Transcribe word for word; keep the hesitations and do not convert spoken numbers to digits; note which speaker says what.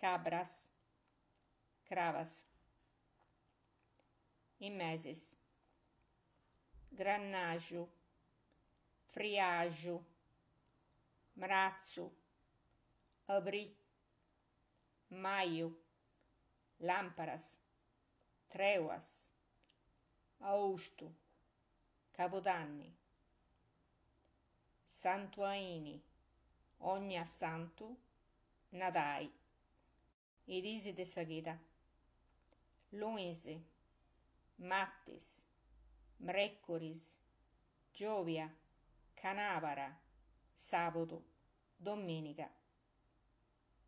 Speaker 1: cabras, cravas. In meses: grannaju, friaju, mrazzu, abrì, maio, lamparas, treuas, augusto, capodanni, santuaini, ogna santu, nadai, i disi de sa chida, lunisi, mattis, mreccoris, giovia, canavara, sabotu, domenica.